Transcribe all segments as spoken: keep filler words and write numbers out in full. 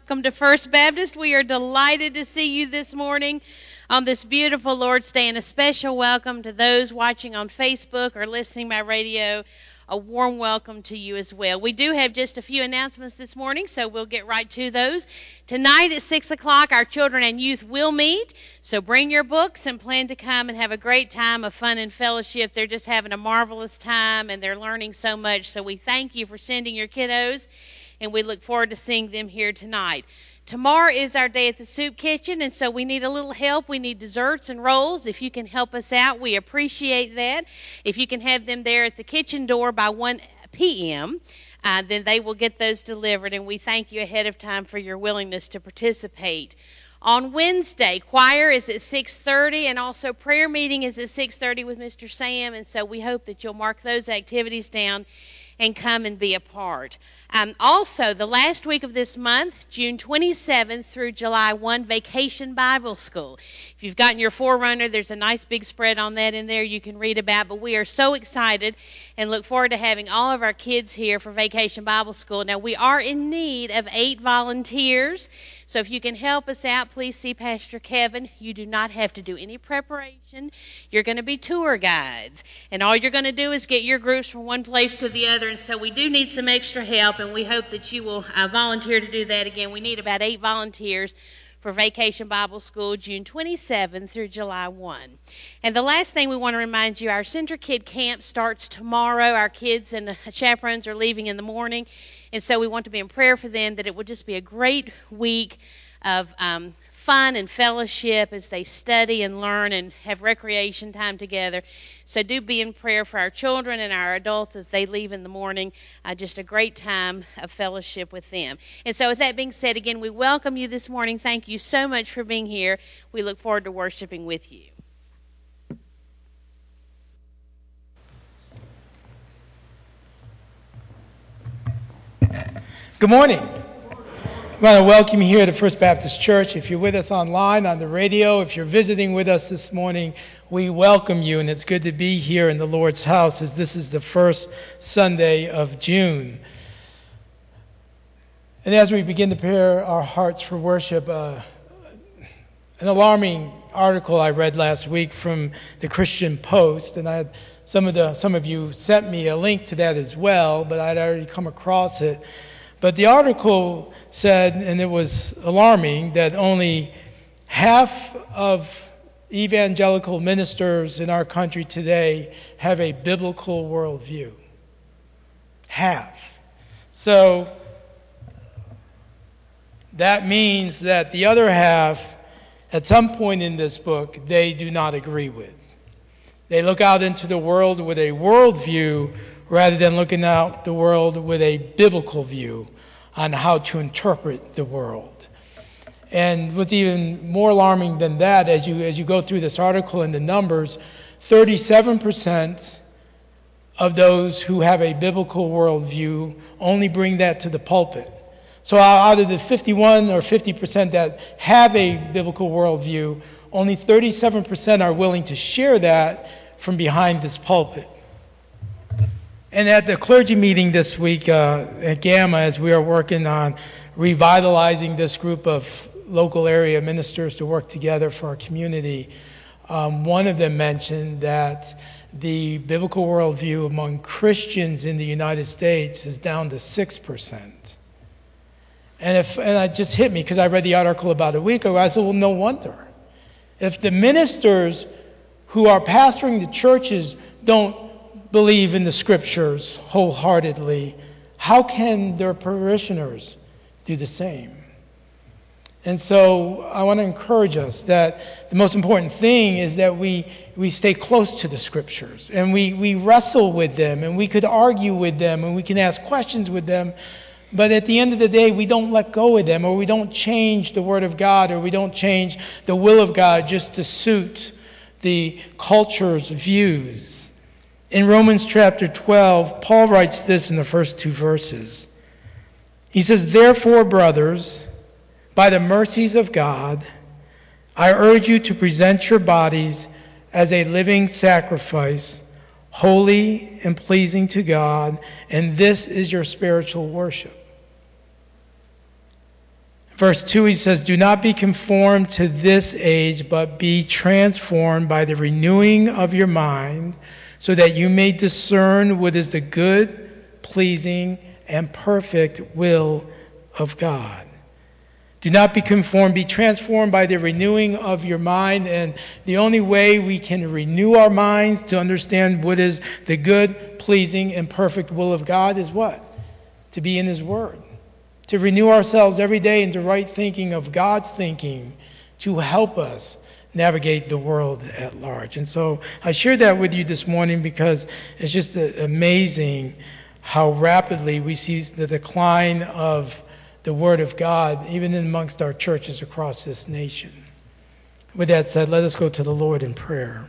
Welcome to First Baptist. We are delighted to see you this morning on this beautiful Lord's Day, and a special welcome to those watching on Facebook or listening by radio. A warm welcome to you as well. We do have just a few announcements this morning, so we'll get right to those. Tonight at six o'clock, our children and youth will meet, so bring your books and plan to come and have a great time of fun and fellowship. They're just having a marvelous time, and they're learning so much, so we thank you for sending your kiddos, and we look forward to seeing them here tonight. Tomorrow is our day at the soup kitchen, and so we need a little help. We need desserts and rolls. If you can help us out, we appreciate that. If you can have them there at the kitchen door by one p.m., uh, then they will get those delivered, and we thank you ahead of time for your willingness to participate. On Wednesday, choir is at six thirty, and also prayer meeting is at six thirty with Mister Sam, and so we hope that you'll mark those activities down and come and be a part. Um, also, the last week of this month, June twenty-seventh through July first, Vacation Bible School. If you've gotten your Forerunner, there's a nice big spread on that in there you can read about. But we are so excited and look forward to having all of our kids here for Vacation Bible School. Now, we are in need of eight volunteers. So if you can help us out, please see Pastor Kevin. You do not have to do any preparation. You're going to be tour guides. And all you're going to do is get your groups from one place to the other. And so we do need some extra help, and we hope that you will uh, volunteer to do that. Again, we need about eight volunteers for Vacation Bible School, June twenty-seventh through July first. And the last thing we want to remind you, our Center Kid Camp starts tomorrow. Our kids and chaperones are leaving in the morning. And so we want to be in prayer for them, that it will just be a great week of um, fun and fellowship as they study and learn and have recreation time together. So do be in prayer for our children and our adults as they leave in the morning. Uh, just a great time of fellowship with them. And so with that being said, again, we welcome you this morning. Thank you so much for being here. We look forward to worshiping with you. Good morning. I want to welcome you here to First Baptist Church. If you're with us online, on the radio, if you're visiting with us this morning, we welcome you, and it's good to be here in the Lord's house as this is the first Sunday of June. And as we begin to prepare our hearts for worship, uh, an alarming article I read last week from the Christian Post, and I had some of the some of you sent me a link to that as well, but I'd already come across it. But the article said, and it was alarming, that only half of evangelical ministers in our country today have a biblical worldview. Half. So that means that the other half, at some point in this book, they do not agree with. They look out into the world with a worldview rather than looking out the world with a biblical view on how to interpret the world. And what's even more alarming than that, as you as you go through this article and the numbers, thirty-seven percent of those who have a biblical worldview only bring that to the pulpit. So out of the fifty-one or fifty percent that have a biblical worldview, only thirty-seven percent are willing to share that from behind this pulpit. And at the clergy meeting this week uh, at Gamma, as we are working on revitalizing this group of local area ministers to work together for our community, um, one of them mentioned that the biblical worldview among Christians in the United States is down to six percent. And if and it just hit me because I read the article about a week ago. I said, well, no wonder. If the ministers who are pastoring the churches don't believe in the scriptures wholeheartedly, how can their parishioners do the same? And so I want to encourage us that the most important thing is that we we stay close to the scriptures and we, we wrestle with them, and we could argue with them and we can ask questions with them. But at the end of the day, we don't let go of them, or we don't change the Word of God, or we don't change the will of God just to suit the culture's views. In Romans chapter twelve, Paul writes this in the first two verses. He says, "Therefore, brothers, by the mercies of God, I urge you to present your bodies as a living sacrifice, holy and pleasing to God, and this is your spiritual worship." Verse two, he says, do not be conformed to this age, but be transformed by the renewing of your mind, so that you may discern what is the good, pleasing, and perfect will of God. Do not be conformed, be transformed by the renewing of your mind. And the only way we can renew our minds to understand what is the good, pleasing, and perfect will of God is what? To be in His Word. To renew ourselves every day into right thinking of God's thinking to help us navigate the world at large. And so I share that with you this morning because it's just amazing how rapidly we see the decline of the Word of God, even amongst our churches across this nation. With that said, let us go to the Lord in prayer.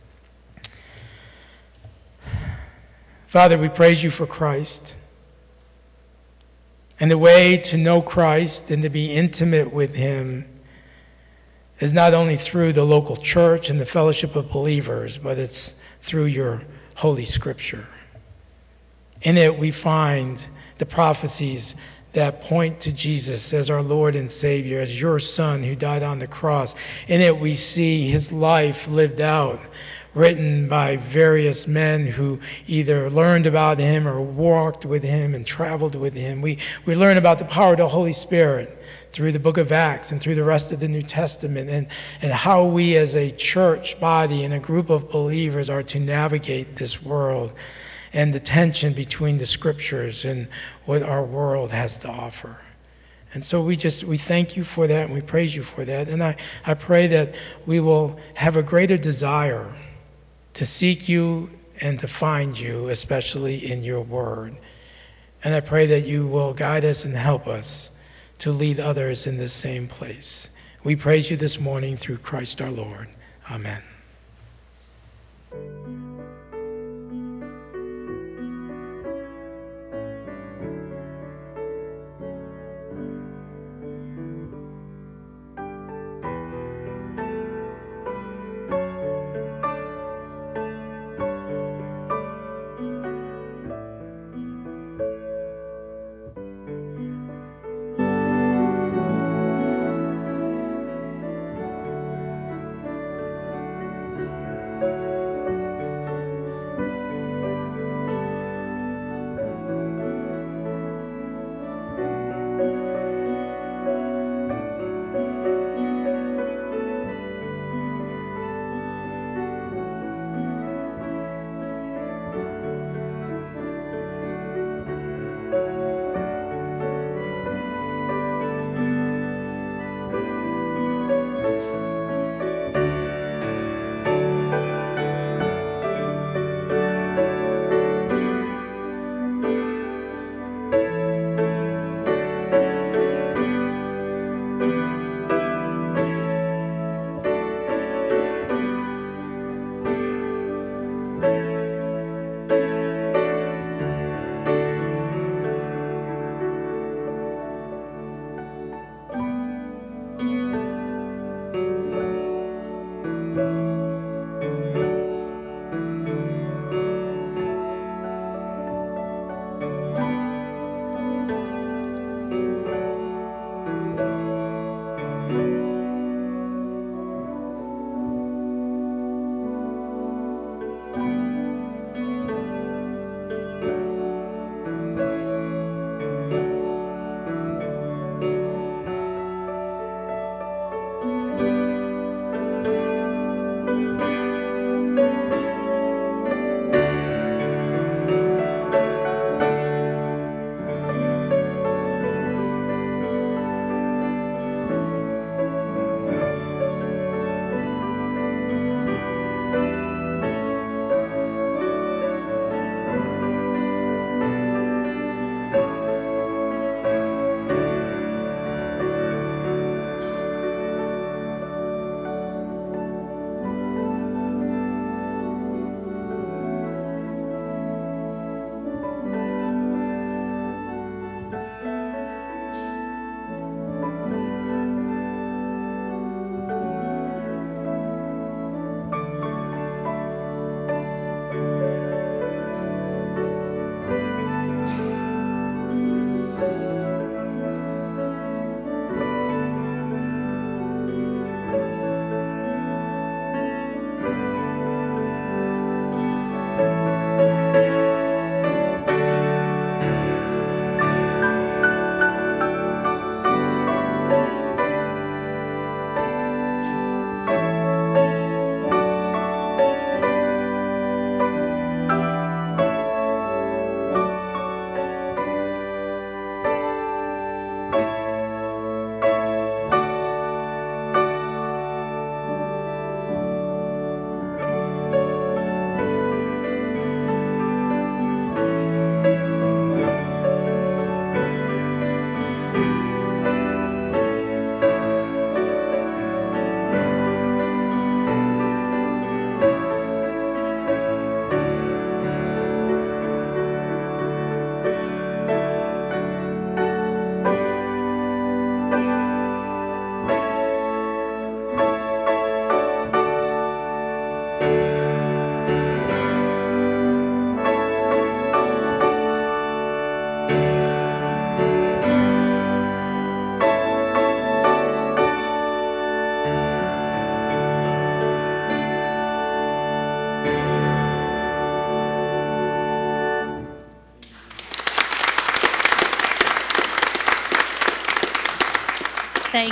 Father, we praise you for Christ. And the way to know Christ and to be intimate with Him is not only through the local church and the fellowship of believers, but it's through your Holy Scripture. In it we find the prophecies that point to Jesus as our Lord and Savior, as your Son who died on the cross. In it we see His life lived out, written by various men who either learned about Him or walked with Him and traveled with Him. We, we learn about the power of the Holy Spirit through the book of Acts and through the rest of the New Testament, and, and how we as a church body and a group of believers are to navigate this world and the tension between the Scriptures and what our world has to offer. And so we just, we thank you for that and we praise you for that. And I, I pray that we will have a greater desire to seek you and to find you, especially in your word. And I pray that you will guide us and help us to lead others in the same place. We praise you this morning through Christ our Lord. Amen.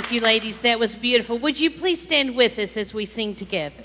Thank you, ladies. That was beautiful. Would you please stand with us as we sing together?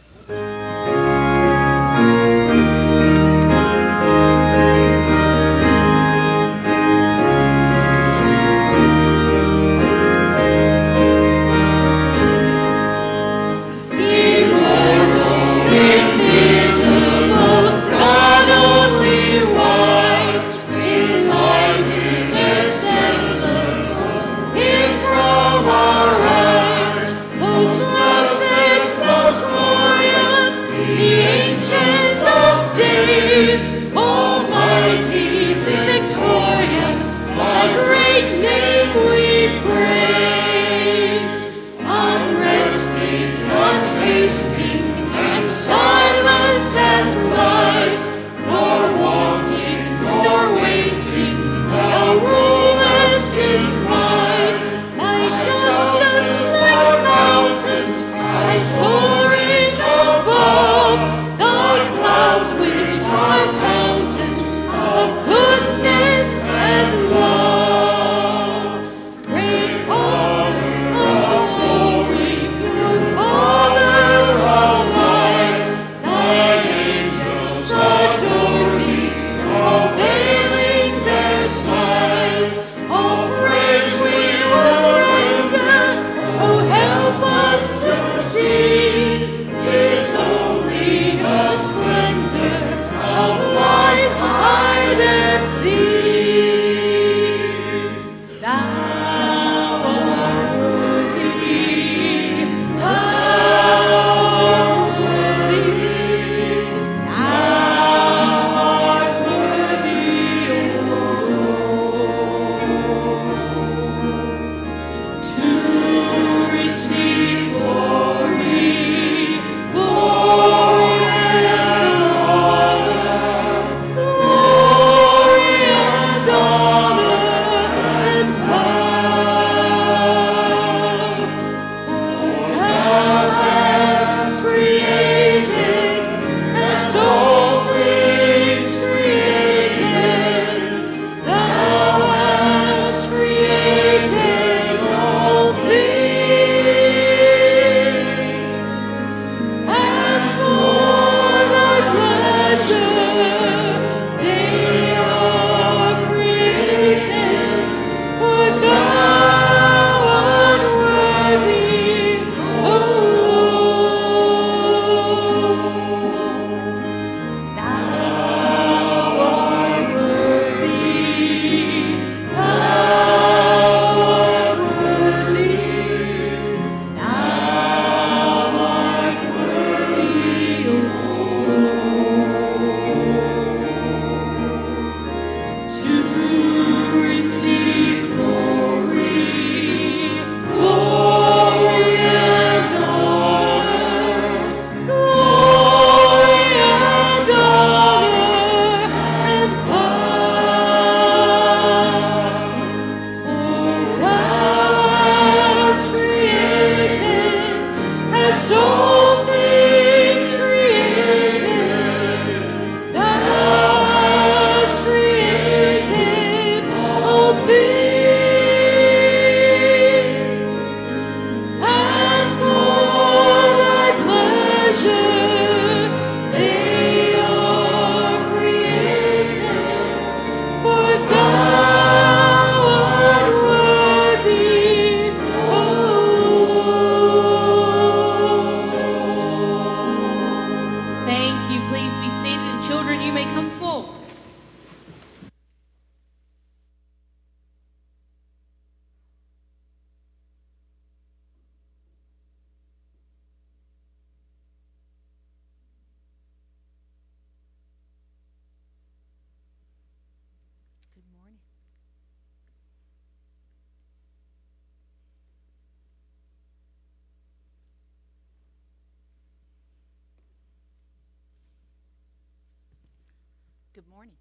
Good morning.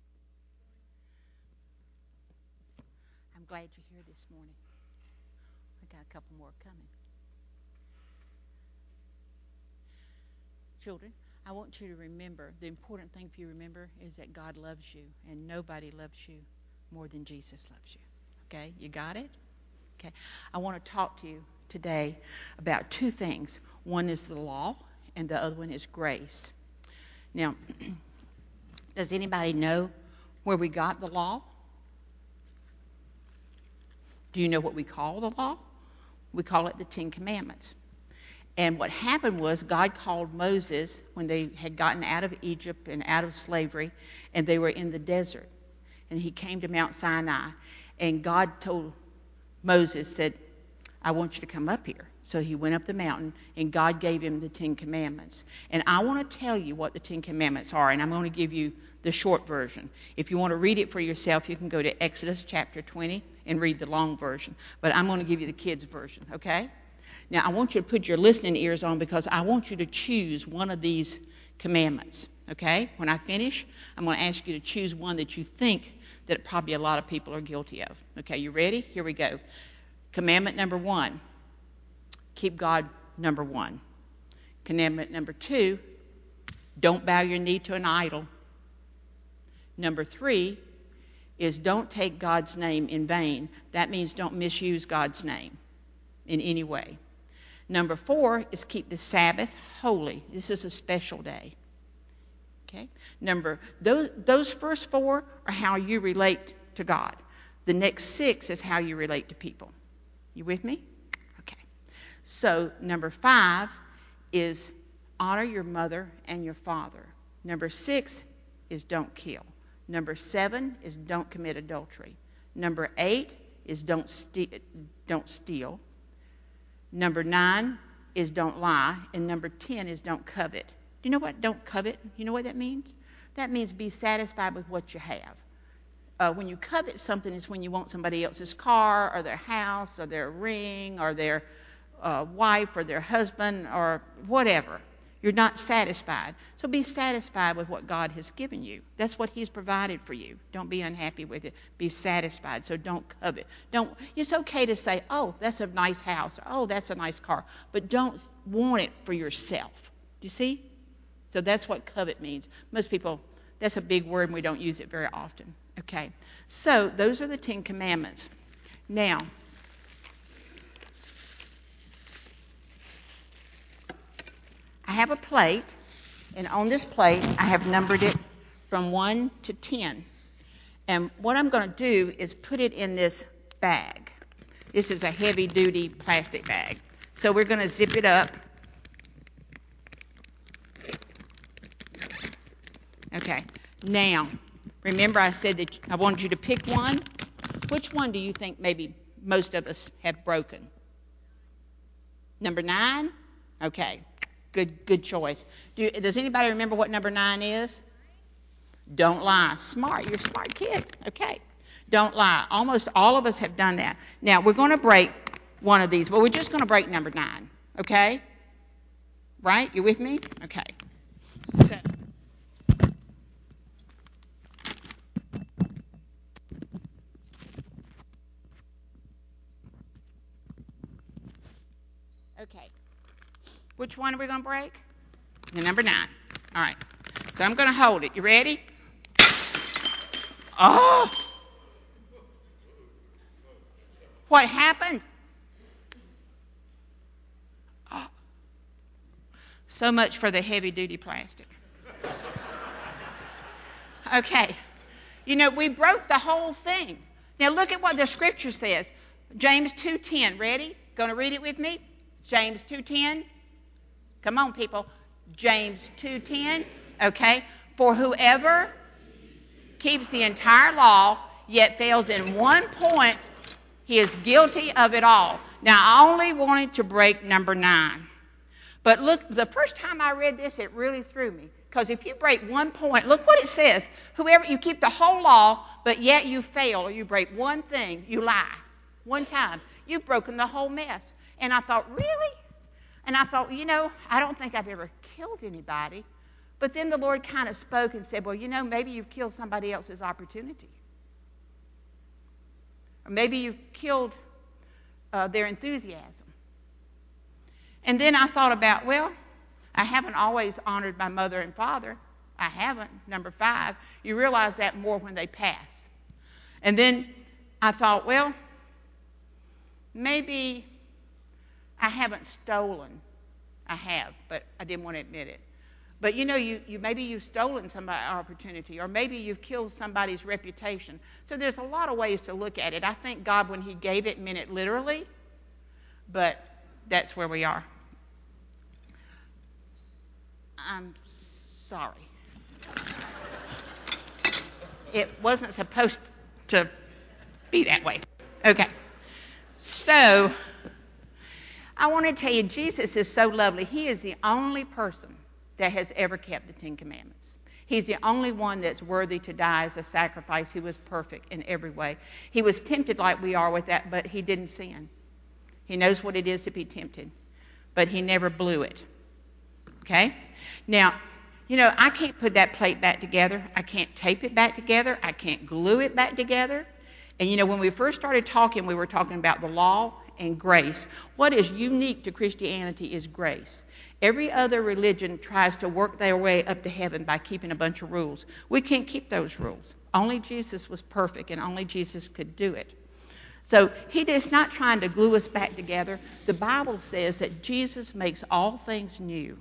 I'm glad you're here this morning. I got a couple more coming. Children, I want you to remember, the important thing for you to remember is that God loves you, and nobody loves you more than Jesus loves you. Okay? You got it? Okay. I want to talk to you today about two things. One is the law, and the other one is grace. Now, does anybody know where we got the law? Do you know what we call the law? We call it the Ten Commandments. And what happened was God called Moses when they had gotten out of Egypt and out of slavery, and they were in the desert. And he came to Mount Sinai, and God told Moses, said, I want you to come up here. So he went up the mountain, and God gave him the Ten Commandments. And I want to tell you what the Ten Commandments are, and I'm going to give you the short version. If you want to read it for yourself, you can go to Exodus chapter twenty and read the long version. But I'm going to give you the kids' version, okay? Now, I want you to put your listening ears on because I want you to choose one of these commandments, okay? When I finish, I'm going to ask you to choose one that you think that probably a lot of people are guilty of. Okay, you ready? Here we go. Commandment number one, keep God number one. Commandment number two, don't bow your knee to an idol. Number three is don't take God's name in vain. That means don't misuse God's name in any way. Number four is keep the Sabbath holy. This is a special day. Okay? Number those those first four are how you relate to God. The next six is how you relate to people. You with me? Okay. So number five is honor your mother and your father. Number six is don't kill. Number seven is don't commit adultery. Number eight is don't ste- don't steal. Number nine is don't lie. And number ten is don't covet. Do you know what don't covet? You know what that means? That means be satisfied with what you have. Uh, when you covet something, it's when you want somebody else's car or their house or their ring or their uh, wife or their husband or whatever. You're not satisfied. So be satisfied with what God has given you. That's what He's provided for you. Don't be unhappy with it. Be satisfied. So don't covet. Don't. It's okay to say, oh, that's a nice house. Or, oh, that's a nice car. But don't want it for yourself. Do you see? So that's what covet means. Most people, that's a big word and we don't use it very often. Okay. So those are the Ten Commandments. Now, I have a plate, and on this plate I have numbered it from one to ten. And what I'm going to do is put it in this bag. This is a heavy-duty plastic bag. So we're going to zip it up. Okay. Now, remember I said that I wanted you to pick one? Which one do you think maybe most of us have broken? Number nine? Okay. Good good choice. Do, does anybody remember what number nine is? Don't lie. Smart. You're a smart kid. Okay. Don't lie. Almost all of us have done that. Now, we're going to break one of these. Well, we're just going to break number nine. Okay? Right? You with me? Okay. So. Okay. Which one are we going to break? The number nine. All right. So I'm going to hold it. You ready? Oh! What happened? Oh. So much for the heavy-duty plastic. Okay. You know, we broke the whole thing. Now look at what the scripture says. James two ten. Ready? Going to read it with me? James two ten. Come on, people. James two ten. Okay. For whoever keeps the entire law, yet fails in one point, he is guilty of it all. Now, I only wanted to break number nine. But look, the first time I read this, it really threw me. Because if you break one point, look what it says. Whoever, you keep the whole law, but yet you fail, or you break one thing, you lie. One time. You've broken the whole mess. And I thought, really? And I thought, you know, I don't think I've ever killed anybody. But then the Lord kind of spoke and said, well, you know, maybe you've killed somebody else's opportunity. Or maybe you've killed uh, their enthusiasm. And then I thought about, well, I haven't always honored my mother and father. I haven't. Number five, you realize that more when they pass. And then I thought, well, maybe I haven't stolen. I have, but I didn't want to admit it. But you know, you, you maybe you've stolen somebody's opportunity, or maybe you've killed somebody's reputation. So there's a lot of ways to look at it. I think God, when he gave it, meant it literally, but that's where we are. I'm sorry. It wasn't supposed to be that way. Okay. So, I want to tell you, Jesus is so lovely. He is the only person that has ever kept the Ten Commandments. He's the only one that's worthy to die as a sacrifice. He was perfect in every way. He was tempted like we are with that, but he didn't sin. He knows what it is to be tempted, but he never blew it. Okay? Now, you know, I can't put that plate back together. I can't tape it back together. I can't glue it back together. And, you know, when we first started talking, we were talking about the law and grace. What is unique to Christianity is grace. Every other religion tries to work their way up to heaven by keeping a bunch of rules. We can't keep those rules. Only Jesus was perfect, and only Jesus could do it. So he is not trying to glue us back together. The Bible says that Jesus makes all things new.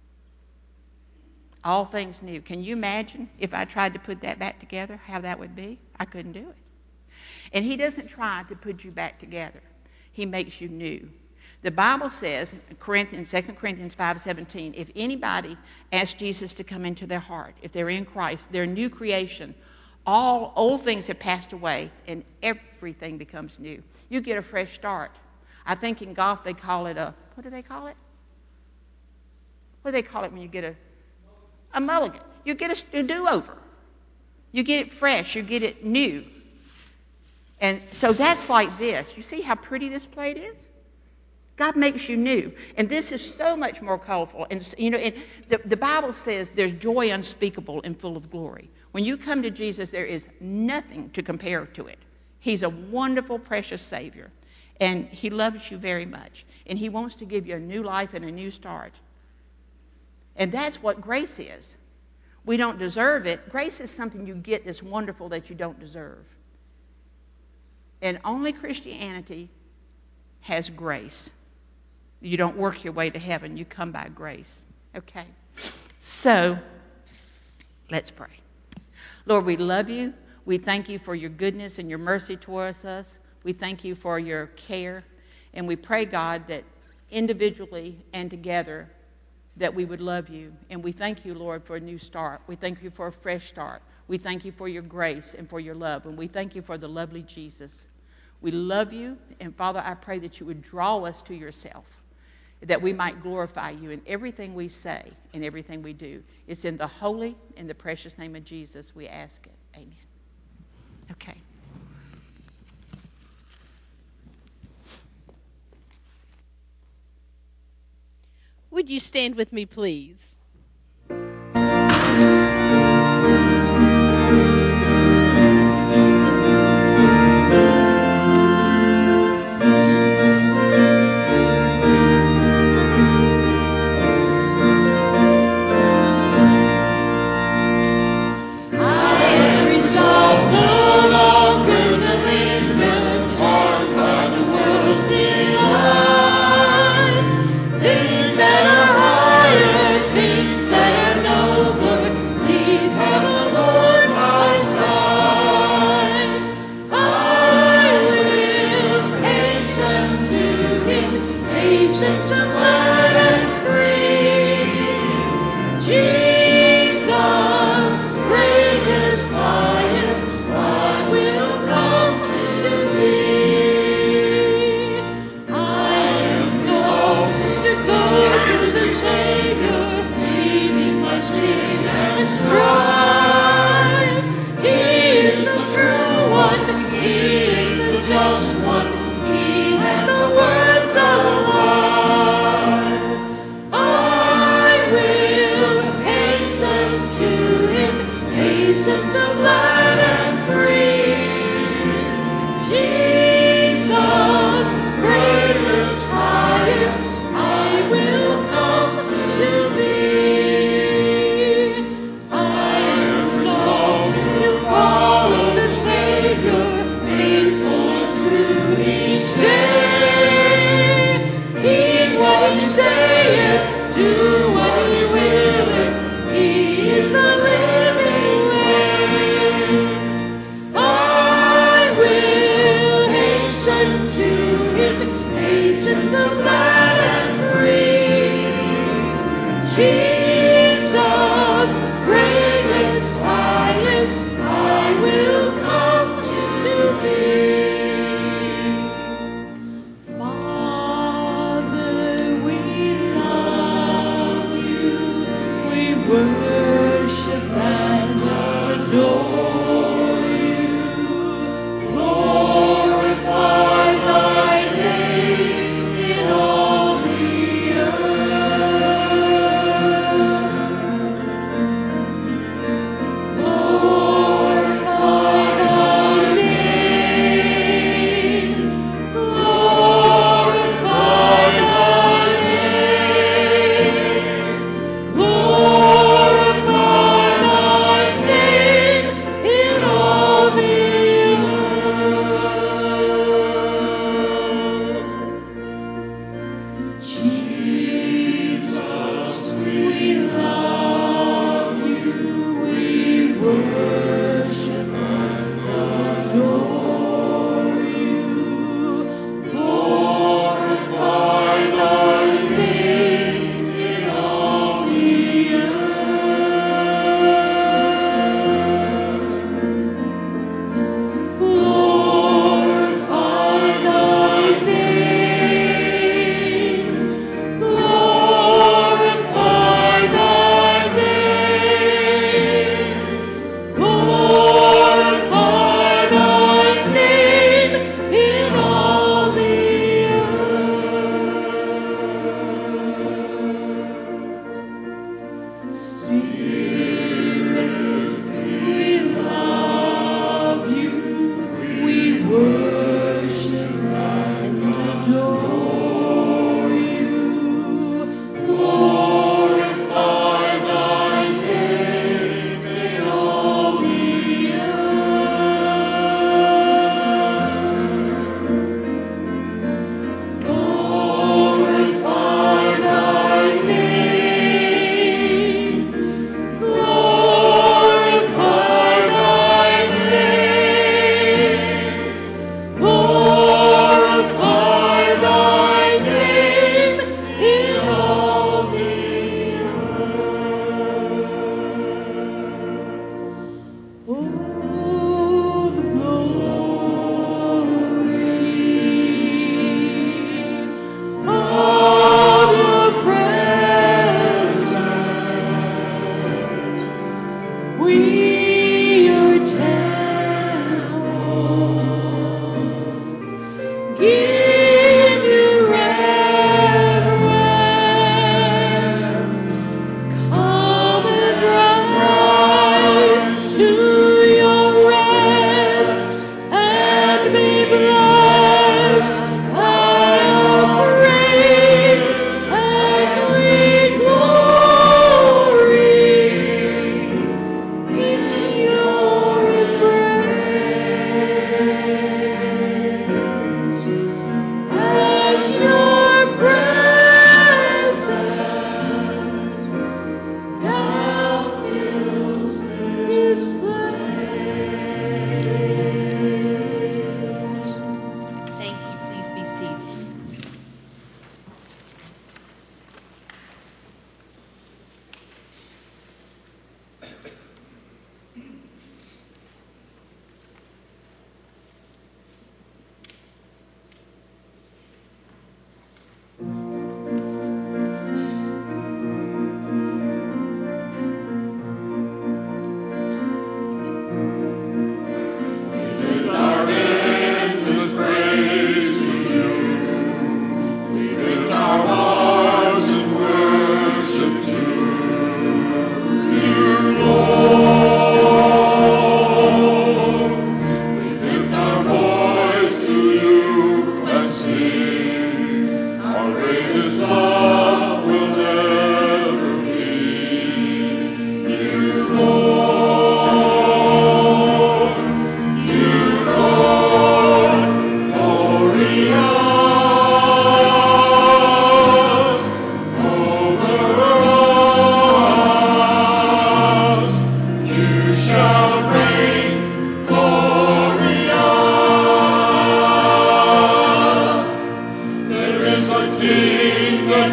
All things new. Can you imagine if I tried to put that back together, how that would be? I couldn't do it. And he doesn't try to put you back together. He makes you new. The Bible says, Corinthians, Second Corinthians five seventeen, if anybody asks Jesus to come into their heart, if they're in Christ, they're a new creation. All old things have passed away, and everything becomes new. You get a fresh start. I think in golf they call it a, what do they call it? What do they call it when you get a, a mulligan? You get a, a do-over. You get it fresh. You get it new. And so that's like this. You see how pretty this plate is? God makes you new. And this is so much more colorful. And, you know, and the, the Bible says there's joy unspeakable and full of glory. When you come to Jesus, there is nothing to compare to it. He's a wonderful, precious Savior. And he loves you very much. And he wants to give you a new life and a new start. And that's what grace is. We don't deserve it. Grace is something you get that's wonderful that you don't deserve. And only Christianity has grace. You don't work your way to heaven. You come by grace. Okay? So, let's pray. Lord, we love you. We thank you for your goodness and your mercy towards us. We thank you for your care. And we pray, God, that individually and together that we would love you. And we thank you, Lord, for a new start. We thank you for a fresh start. We thank you for your grace and for your love. And we thank you for the lovely Jesus. We love you. And Father, I pray that you would draw us to yourself, that we might glorify you in everything we say and everything we do. It's in the holy and the precious name of Jesus we ask it. Amen. Okay. Would you stand with me, please? Things that are higher, things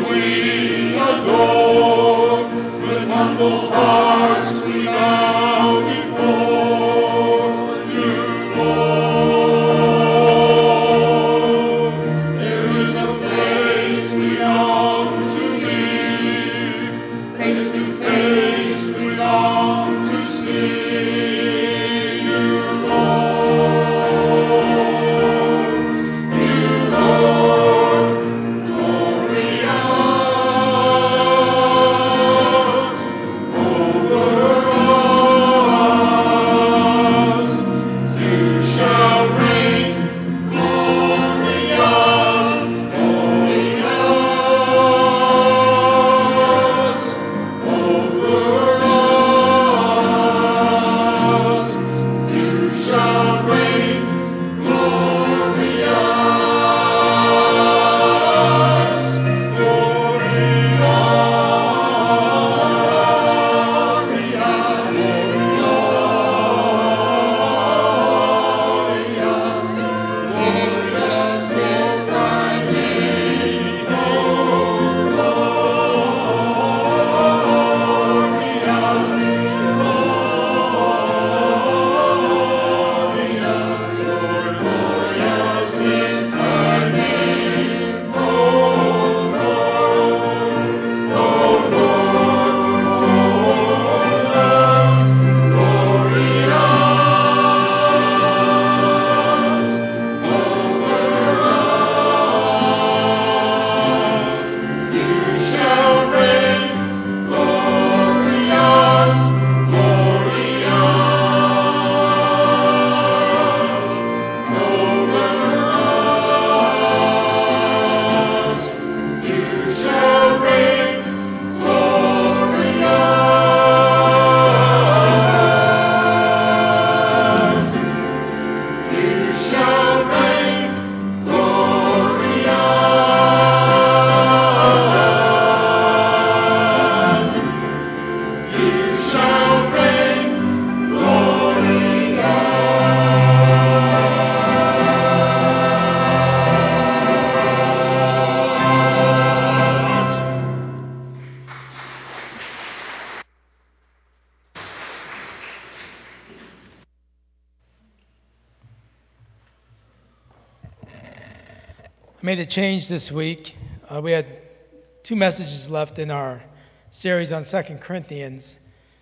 I made a change this week. Uh, we had two messages left in our series on Second Corinthians.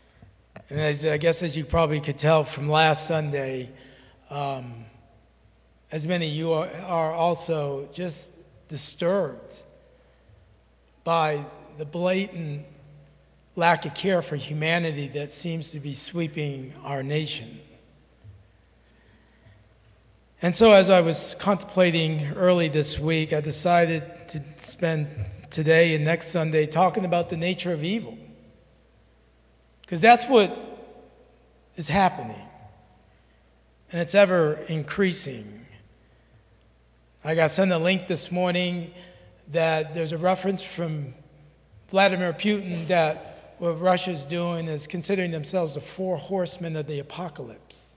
And as, I guess as you probably could tell from last Sunday, um, as many of you are, are also just disturbed by the blatant lack of care for humanity that seems to be sweeping our nation. And so as I was contemplating early this week, I decided to spend today and next Sunday talking about the nature of evil. Because that's what is happening. And it's ever increasing. I got sent a link this morning that there's a reference from Vladimir Putin that what Russia's doing is considering themselves the four horsemen of the apocalypse.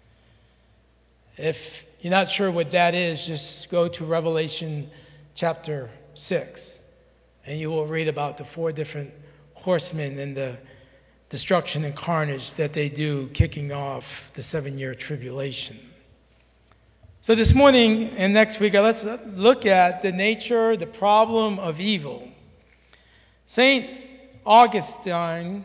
If you're not sure what that is, just go to Revelation chapter six, and you will read about the four different horsemen and the destruction and carnage that they do, kicking off the seven-year tribulation. So this morning and next week, let's look at the nature, the problem of evil. Saint Augustine,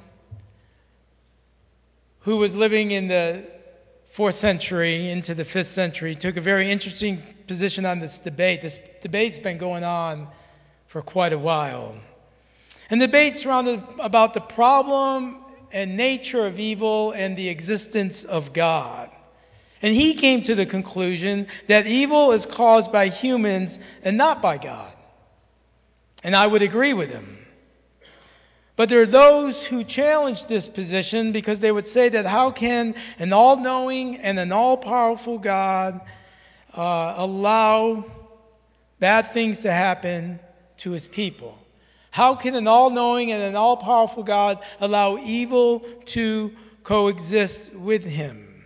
who was living in the fourth century into the fifth century, took a very interesting position on this debate. This debate's been going on for quite a while. And the debate surrounded about the problem and nature of evil and the existence of God. And he came to the conclusion that evil is caused by humans and not by God. And I would agree with him. But there are those who challenge this position because they would say that how can an all-knowing and an all-powerful God uh, allow bad things to happen to his people? How can an all-knowing and an all-powerful God allow evil to coexist with him?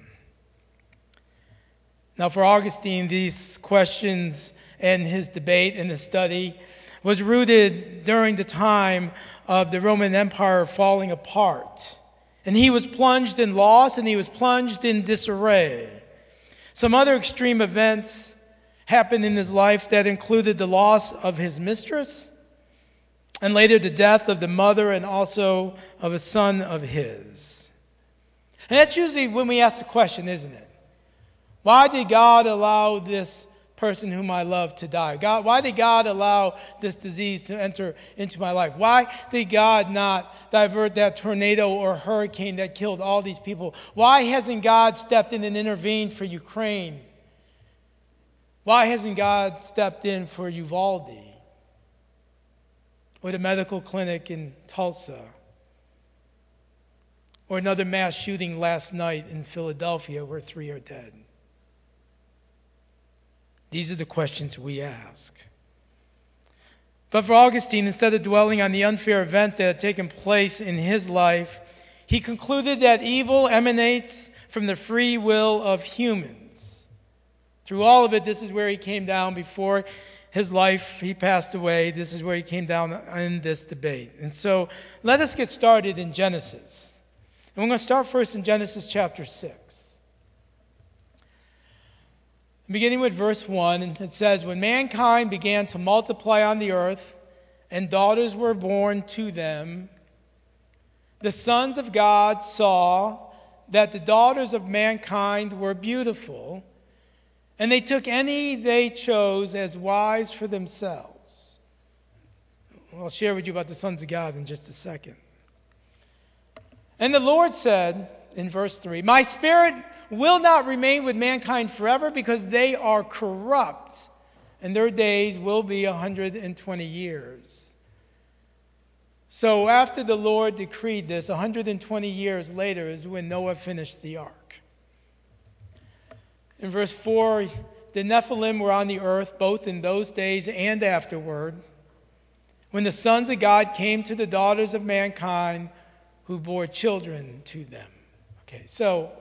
Now, for Augustine, these questions and his debate and his study was rooted during the time of the Roman Empire falling apart. And he was plunged in loss and he was plunged in disarray. Some other extreme events happened in his life that included the loss of his mistress and later the death of the mother and also of a son of his. And that's usually when we ask the question, isn't it? Why did God allow this person whom I love to die? God, why did God allow this disease to enter into my life? Why did God not divert that tornado or hurricane that killed all these people? Why hasn't God stepped in and intervened for Ukraine? Why hasn't God stepped in for Uvalde or the medical clinic in Tulsa or another mass shooting last night in Philadelphia where three are dead? These are the questions we ask. But for Augustine, instead of dwelling on the unfair events that had taken place in his life, he concluded that evil emanates from the free will of humans. Through all of it, this is where he came down before his life. He passed away. This is where he came down in this debate. And so let us get started in Genesis. And we're going to start first in Genesis chapter six. Beginning with verse one, and it says, "When mankind began to multiply on the earth, and daughters were born to them, the sons of God saw that the daughters of mankind were beautiful, and they took any they chose as wives for themselves." I'll share with you about the sons of God in just a second. "And the Lord said," in verse three, "My spirit will not remain with mankind forever, because they are corrupt, and their days will be one hundred twenty years. So after the Lord decreed this, one hundred twenty years later is when Noah finished the ark. In verse four, "The Nephilim were on the earth both in those days and afterward, when the sons of God came to the daughters of mankind, who bore children to them." Okay, so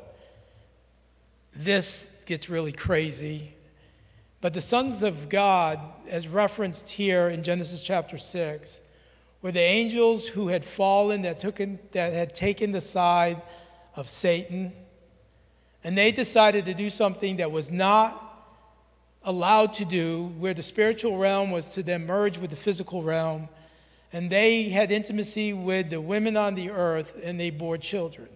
this gets really crazy. But the sons of God, as referenced here in Genesis chapter six, were the angels who had fallen, that took in, that had taken the side of Satan. And they decided to do something that was not allowed to do, where the spiritual realm was to then merge with the physical realm. And they had intimacy with the women on the earth, and they bore children.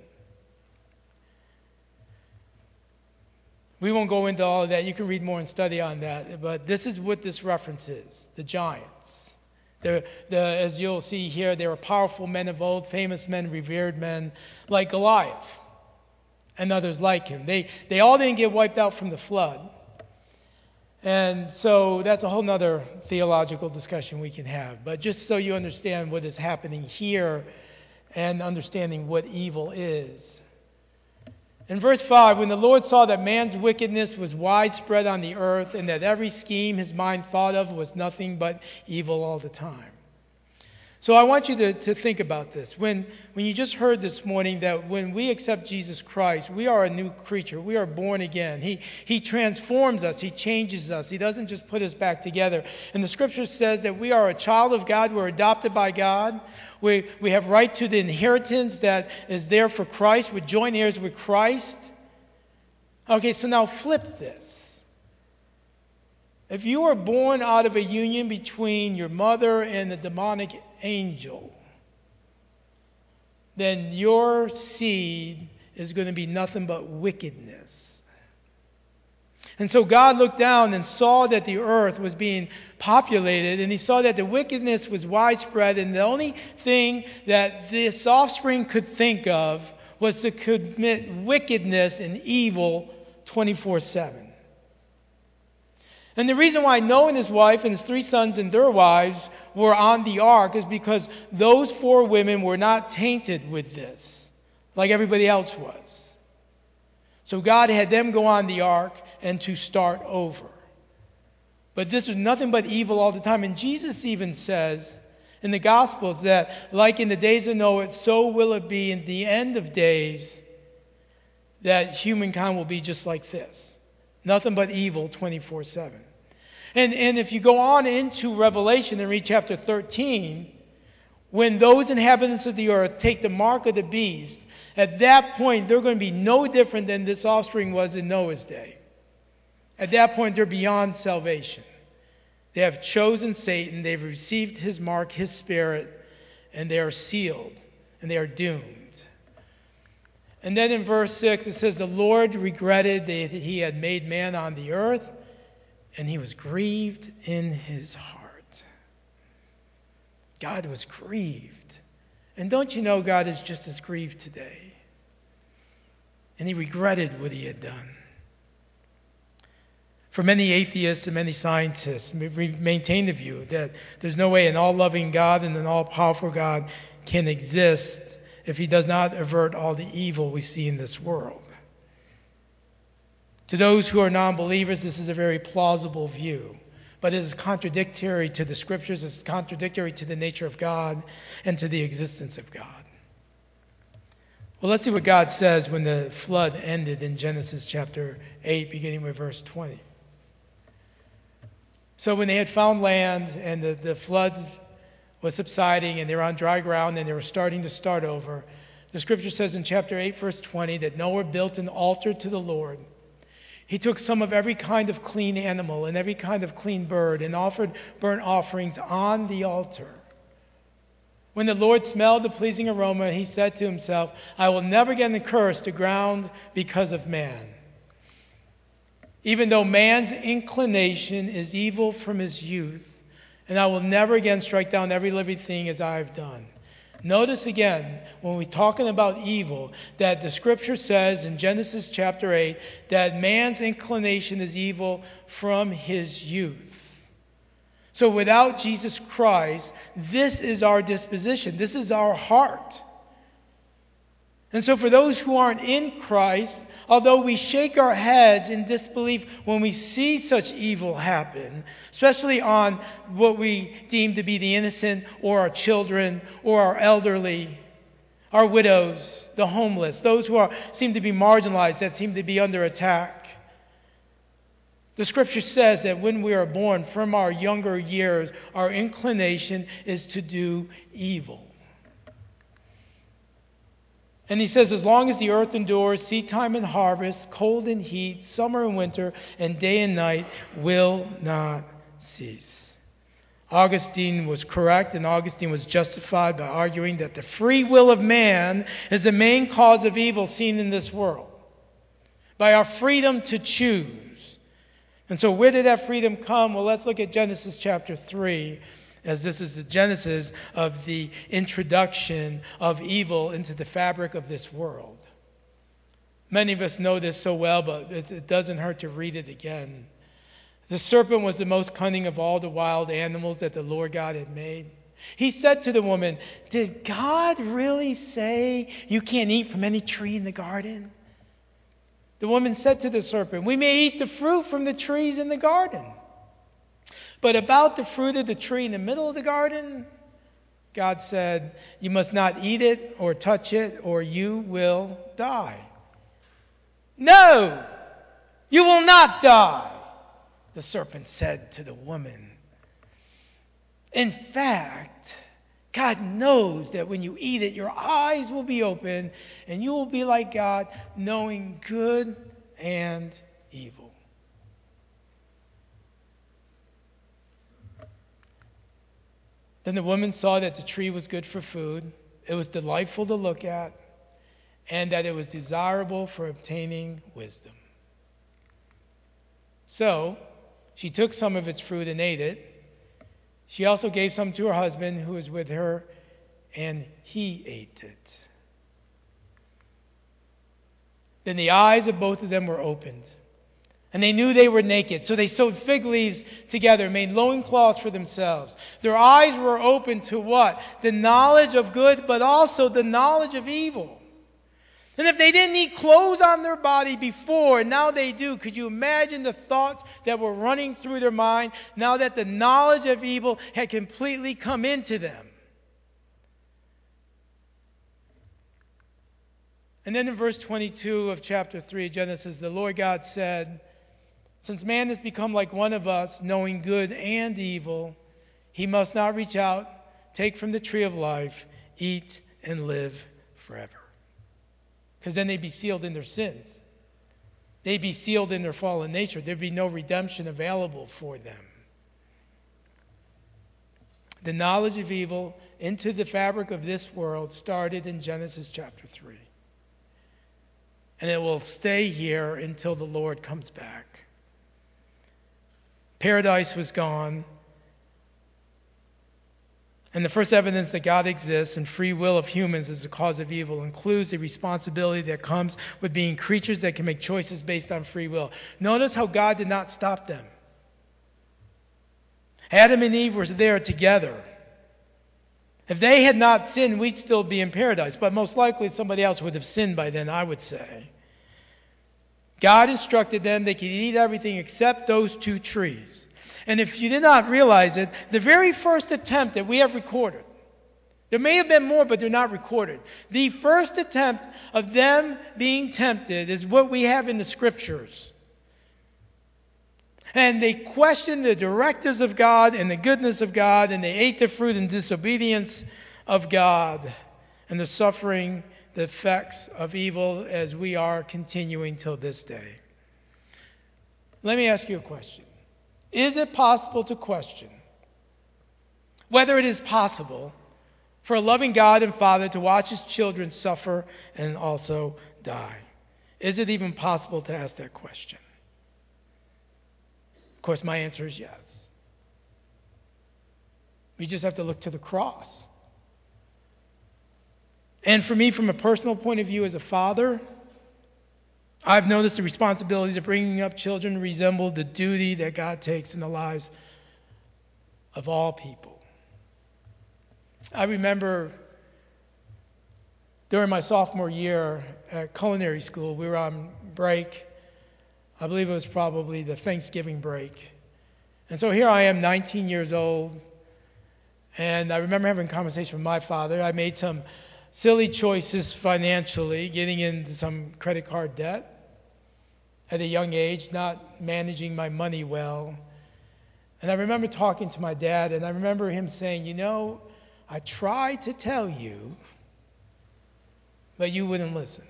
We won't go into all of that. You can read more and study on that. But this is what this reference is: the giants. The, the, as you'll see here, they were powerful men of old, famous men, revered men, like Goliath and others like him. They, they all didn't get wiped out from the flood. And so that's a whole other theological discussion we can have. But just so you understand what is happening here and understanding what evil is. In verse five, "When the Lord saw that man's wickedness was widespread on the earth, and that every scheme his mind thought of was nothing but evil all the time." So I want you to, to think about this. When, when you just heard this morning that when we accept Jesus Christ, we are a new creature. We are born again. He, he transforms us. He changes us. He doesn't just put us back together. And the scripture says that we are a child of God. We're adopted by God. We, we have right to the inheritance that is there for Christ. We're joint heirs with Christ. Okay, so now flip this. If you were born out of a union between your mother and a demonic angel, then your seed is going to be nothing but wickedness. And so God looked down and saw that the earth was being populated, and he saw that the wickedness was widespread, and the only thing that this offspring could think of was to commit wickedness and evil twenty-four seven. And the reason why Noah and his wife and his three sons and their wives were on the ark is because those four women were not tainted with this, like everybody else was. So God had them go on the ark and to start over. But this was nothing but evil all the time. And Jesus even says in the Gospels that, like in the days of Noah, so will it be in the end of days, that humankind will be just like this. Nothing but evil twenty-four seven. And, and if you go on into Revelation and read chapter thirteen, when those inhabitants of the earth take the mark of the beast, at that point they're going to be no different than this offspring was in Noah's day. At that point they're beyond salvation. They have chosen Satan, they've received his mark, his spirit, and they are sealed, and they are doomed. And then in verse six it says, the Lord regretted that he had made man on the earth, and he was grieved in his heart. God was grieved. And don't you know God is just as grieved today? And he regretted what he had done. For many atheists and many scientists maintain the view that there's no way an all-loving God and an all-powerful God can exist if he does not avert all the evil we see in this world. To those who are non-believers, this is a very plausible view. But it is contradictory to the Scriptures. It's contradictory to the nature of God and to the existence of God. Well, let's see what God says when the flood ended in Genesis chapter eight, beginning with verse twenty. So when they had found land and the, the flood was subsiding and they were on dry ground and they were starting to start over, the Scripture says in chapter eight, verse twenty, that Noah built an altar to the Lord. He took some of every kind of clean animal and every kind of clean bird and offered burnt offerings on the altar. When the Lord smelled the pleasing aroma, he said to himself, I will never again curse the ground because of man. Even though man's inclination is evil from his youth, and I will never again strike down every living thing as I have done. Notice again, when we're talking about evil, that the Scripture says in Genesis chapter eight that man's inclination is evil from his youth. So without Jesus Christ, this is our disposition. This is our heart. And so for those who aren't in Christ, although we shake our heads in disbelief when we see such evil happen, especially on what we deem to be the innocent or our children or our elderly, our widows, the homeless, those who are seem to be marginalized, that seem to be under attack. The Scripture says that when we are born from our younger years, our inclination is to do evil. And he says, as long as the earth endures, seed time and harvest, cold and heat, summer and winter, and day and night will not cease. Augustine was correct, and Augustine was justified by arguing that the free will of man is the main cause of evil seen in this world. By our freedom to choose. And so where did that freedom come? Well, let's look at Genesis chapter three. As this is the genesis of the introduction of evil into the fabric of this world. Many of us know this so well, but it doesn't hurt to read it again. The serpent was the most cunning of all the wild animals that the Lord God had made. He said to the woman, did God really say you can't eat from any tree in the garden? The woman said to the serpent, we may eat the fruit from the trees in the garden. But about the fruit of the tree in the middle of the garden, God said, you must not eat it or touch it, or you will die. No, you will not die, the serpent said to the woman. In fact, God knows that when you eat it, your eyes will be open, and you will be like God, knowing good and evil. Then the woman saw that the tree was good for food, it was delightful to look at, and that it was desirable for obtaining wisdom. So she took some of its fruit and ate it. She also gave some to her husband who was with her, and he ate it. Then the eyes of both of them were opened, and they knew they were naked. So they sewed fig leaves together, made loincloths for themselves. Their eyes were open to what? The knowledge of good, but also the knowledge of evil. And if they didn't need clothes on their body before, and now they do, could you imagine the thoughts that were running through their mind now that the knowledge of evil had completely come into them? And then in verse twenty-two of chapter three of Genesis, the Lord God said, Since man has become like one of us, knowing good and evil, he must not reach out, take from the tree of life, eat, and live forever. Because then they'd be sealed in their sins. They'd be sealed in their fallen nature. There'd be no redemption available for them. The knowledge of evil into the fabric of this world started in Genesis chapter three. And it will stay here until the Lord comes back. Paradise was gone. And the first evidence that God exists and free will of humans as the cause of evil includes the responsibility that comes with being creatures that can make choices based on free will. Notice how God did not stop them. Adam and Eve were there together. If they had not sinned, we'd still be in paradise. But most likely somebody else would have sinned by then, I would say. God instructed them they could eat everything except those two trees. And if you did not realize it, the very first attempt that we have recorded, there may have been more, but they're not recorded. The first attempt of them being tempted is what we have in the Scriptures. And they questioned the directives of God and the goodness of God, and they ate the fruit in disobedience of God and the suffering, the effects of evil as we are continuing till this day. Let me ask you a question. Is it possible to question whether it is possible for a loving God and Father to watch His children suffer and also die? Is it even possible to ask that question? Of course, my answer is yes. We just have to look to the cross. And for me, from a personal point of view as a father, I've noticed the responsibilities of bringing up children resemble the duty that God takes in the lives of all people. I remember during my sophomore year at culinary school, we were on break. I believe it was probably the Thanksgiving break. And so here I am, nineteen years old, and I remember having a conversation with my father. I made some silly choices financially, getting into some credit card debt at a young age, not managing my money well. And I remember talking to my dad, and I remember him saying, you know, I tried to tell you, but you wouldn't listen.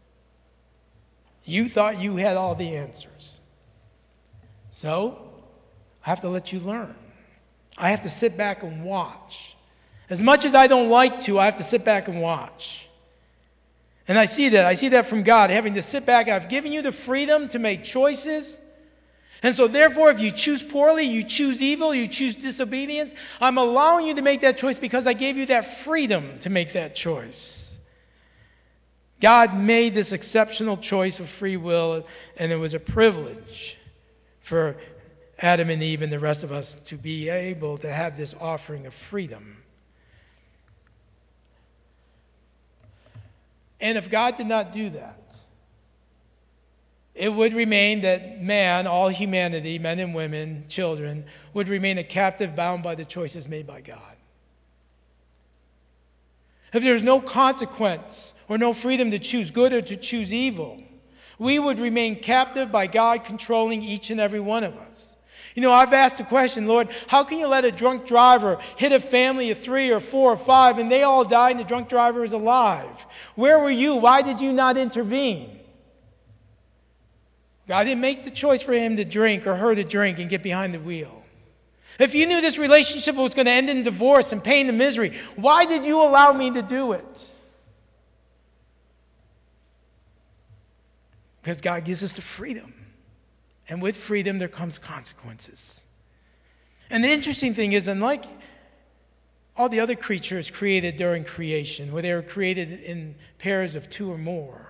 You thought you had all the answers. So, I have to let you learn. I have to sit back and watch. As much as I don't like to, I have to sit back and watch. And I see that. I see that from God, having to sit back. I've given you the freedom to make choices. And so therefore, if you choose poorly, you choose evil, you choose disobedience, I'm allowing you to make that choice because I gave you that freedom to make that choice. God made this exceptional choice of free will, and it was a privilege for Adam and Eve and the rest of us to be able to have this offering of freedom. And if God did not do that, it would remain that man, all humanity, men and women, children, would remain a captive bound by the choices made by God. If there's no consequence or no freedom to choose good or to choose evil, we would remain captive by God controlling each and every one of us. You know, I've asked the question, Lord, how can you let a drunk driver hit a family of three or four or five and they all die and the drunk driver is alive? Where were you? Why did you not intervene? God didn't make the choice for him to drink or her to drink and get behind the wheel. If you knew this relationship was going to end in divorce and pain and misery, why did you allow me to do it? Because God gives us the freedom. And with freedom, there comes consequences. And the interesting thing is, unlike all the other creatures created during creation, where they were created in pairs of two or more,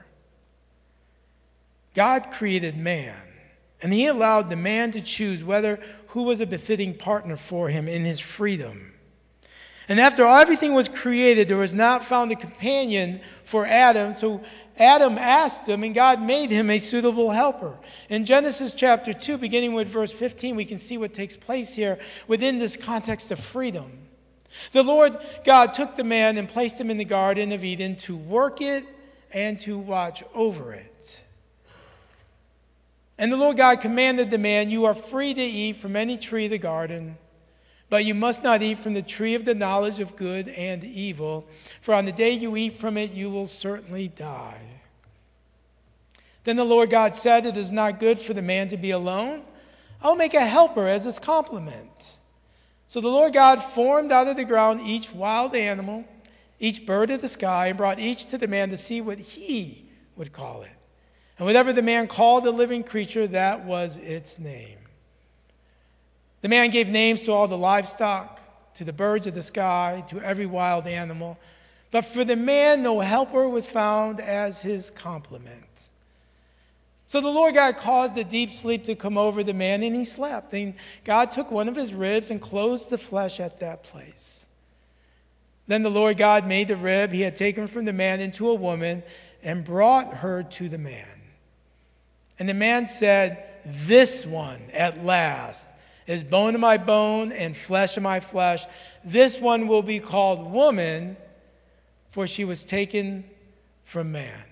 God created man, and He allowed the man to choose whether who was a befitting partner for him in his freedom. And after everything was created, there was not found a companion for Adam, so Adam asked him, and God made him a suitable helper. In Genesis chapter two, beginning with verse fifteen, we can see what takes place here within this context of freedom. The Lord God took the man and placed him in the Garden of Eden to work it and to watch over it. And the Lord God commanded the man, "You are free to eat from any tree of the garden, but you must not eat from the tree of the knowledge of good and evil, for on the day you eat from it, you will certainly die." Then the Lord God said, "It is not good for the man to be alone. I will make a helper as his complement." So the Lord God formed out of the ground each wild animal, each bird of the sky, and brought each to the man to see what he would call it. And whatever the man called the living creature, that was its name. The man gave names to all the livestock, to the birds of the sky, to every wild animal. But for the man no helper was found as his complement. So the Lord God caused a deep sleep to come over the man, and he slept. And God took one of his ribs and closed the flesh at that place. Then the Lord God made the rib he had taken from the man into a woman and brought her to the man. And the man said, "This one, at last, is bone of my bone and flesh of my flesh. This one will be called woman, for she was taken from man."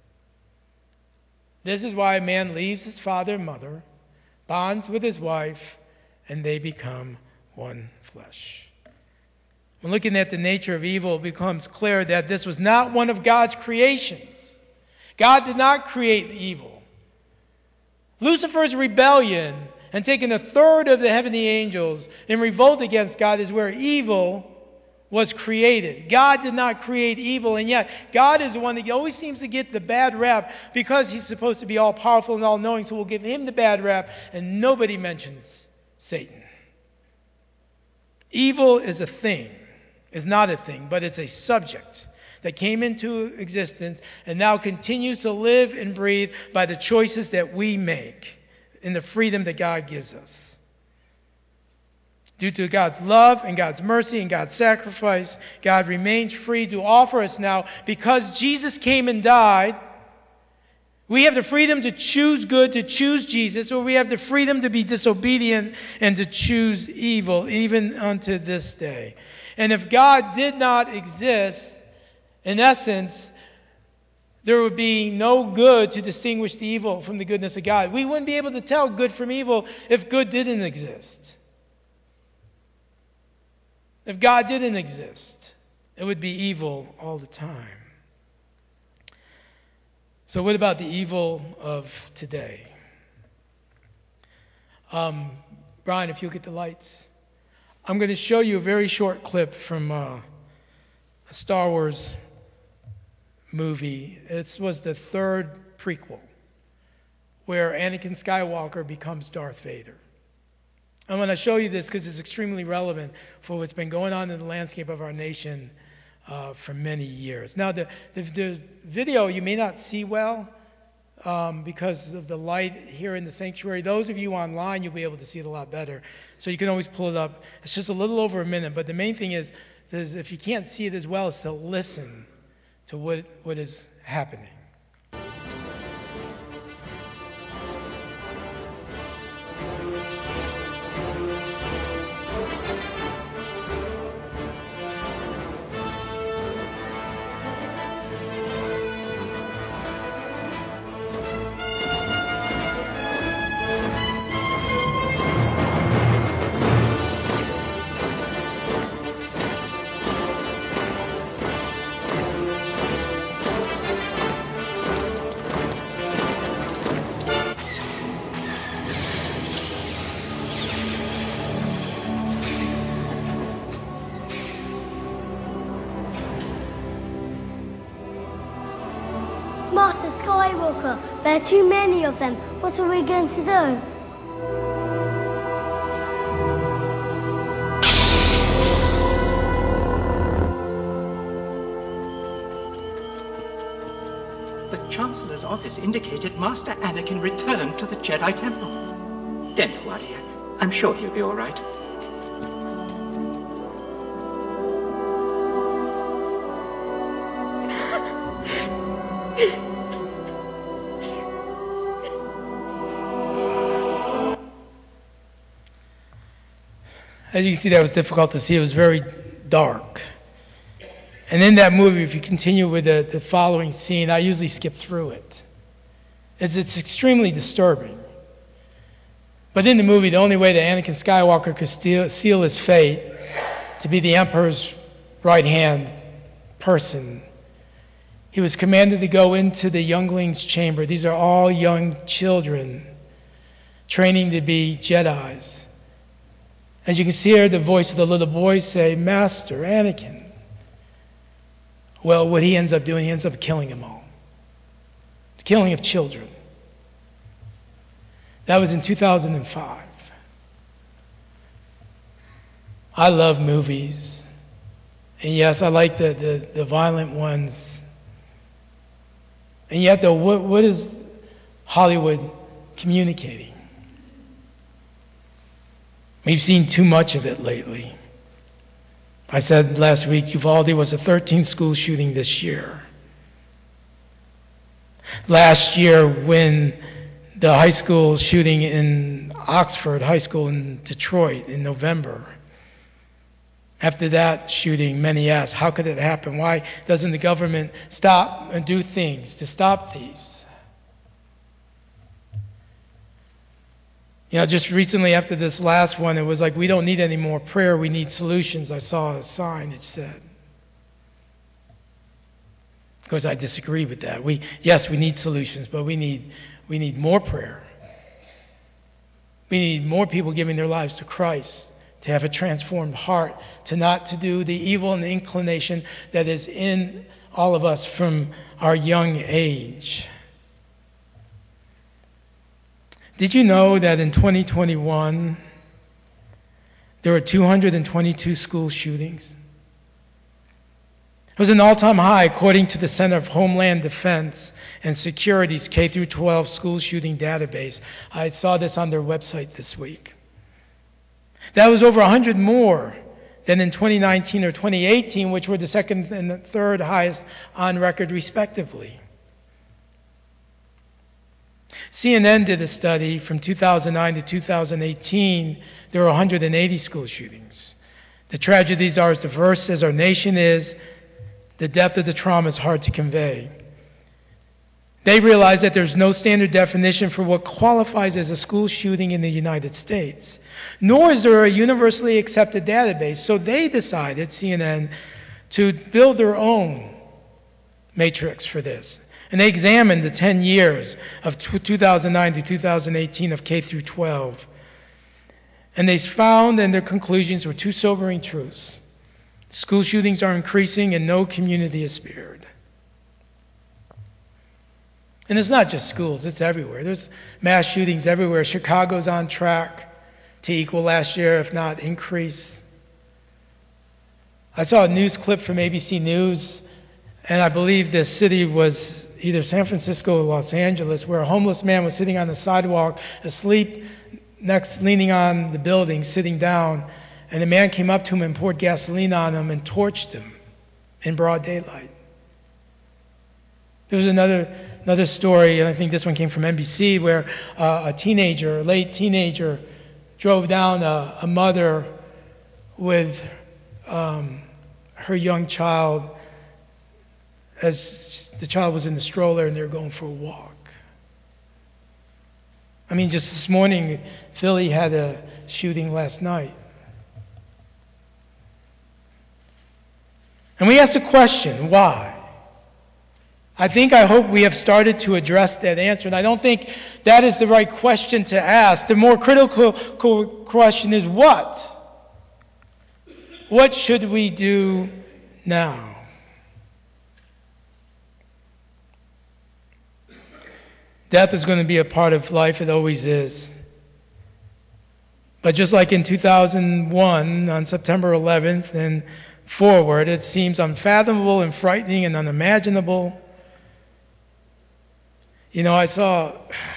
This is why a man leaves his father and mother, bonds with his wife, and they become one flesh. When looking at the nature of evil, it becomes clear that this was not one of God's creations. God did not create evil. Lucifer's rebellion and taking a third of the heavenly angels in revolt against God is where evil was created. God did not create evil, and yet God is the one that always seems to get the bad rap because he's supposed to be all-powerful and all-knowing, so we'll give him the bad rap, and nobody mentions Satan. Evil is a thing, is not a thing, but it's a subject that came into existence and now continues to live and breathe by the choices that we make in the freedom that God gives us. Due to God's love and God's mercy and God's sacrifice, God remains free to offer us now, because Jesus came and died, we have the freedom to choose good, to choose Jesus, or we have the freedom to be disobedient and to choose evil, even unto this day. And if God did not exist, in essence, there would be no good to distinguish the evil from the goodness of God. We wouldn't be able to tell good from evil if good didn't exist. If God didn't exist, it would be evil all the time. So what about the evil of today? Um, Brian, if you'll get the lights. I'm going to show you a very short clip from uh, a Star Wars movie. This was the third prequel, where Anakin Skywalker becomes Darth Vader. I want to show you this because it's extremely relevant for what's been going on in the landscape of our nation uh, for many years. Now, the, the, the video you may not see well um, because of the light here in the sanctuary. Those of you online, you'll be able to see it a lot better. So you can always pull it up. It's just a little over a minute, but the main thing is, is if you can't see it as well, is to listen to what, what is happening. Master Skywalker, there are too many of them. What are we going to do? The Chancellor's office indicated Master Anakin returned to the Jedi Temple. Don't worry, I'm sure he'll be all right. As you can see, that was difficult to see. It was very dark. And in that movie, if you continue with the, the following scene, I usually skip through it. It's, it's extremely disturbing. But in the movie, the only way that Anakin Skywalker could steal, seal his fate to be the Emperor's right-hand person, he was commanded to go into the youngling's chamber. These are all young children training to be Jedis. As you can see here, the voice of the little boy say, "Master, Anakin." Well, what he ends up doing, he ends up killing them all. The killing of children. That was in two thousand five. I love movies. And yes, I like the, the, the violent ones. And yet, though, what, what is Hollywood communicating? We've seen too much of it lately. I said last week, Uvalde was a thirteenth school shooting this year. Last year, when the high school shooting in Oxford High School in Detroit in November, after that shooting, many asked, how could it happen? Why doesn't the government stop and do things to stop these? You know, just recently after this last one, it was like, we don't need any more prayer, we need solutions. I saw a sign that said. Of course, I disagree with that. We, yes, we need solutions, but we need, we need more prayer. We need more people giving their lives to Christ, to have a transformed heart, to not to do the evil and the inclination that is in all of us from our young age. Did you know that in twenty twenty-one, there were two hundred twenty-two school shootings? It was an all-time high according to the Center of Homeland Defense and Security's K through twelve school shooting database. I saw this on their website this week. That was over one hundred more than in twenty nineteen or twenty eighteen, which were the second and the third highest on record, respectively. C N N did a study from two thousand nine to two thousand eighteen. There were one hundred eighty school shootings. The tragedies are as diverse as our nation is. The depth of the trauma is hard to convey. They realize that there's no standard definition for what qualifies as a school shooting in the United States, nor is there a universally accepted database. So they decided, C N N, to build their own matrix for this. And they examined the ten years of two thousand nine to two thousand eighteen of K through twelve. And they found, and their conclusions were two sobering truths. School shootings are increasing and no community is spared. And it's not just schools, it's everywhere. There's mass shootings everywhere. Chicago's on track to equal last year, if not increase. I saw a news clip from A B C News, and I believe the city was either San Francisco or Los Angeles, where a homeless man was sitting on the sidewalk, asleep, next leaning on the building, sitting down, and a man came up to him and poured gasoline on him and torched him in broad daylight. There was another another story, and I think this one came from N B C, where uh, a teenager, a late teenager, drove down a, a mother with um, her young child as the child was in the stroller and they were going for a walk. I mean, just this morning, Philly had a shooting last night. And we asked the question, why? I think, I hope we have started to address that answer, and I don't think that is the right question to ask. The more critical question is what? What should we do now? Death is going to be a part of life, it always is. But just like in two thousand one, on September eleventh and forward, it seems unfathomable and frightening and unimaginable. You know, I saw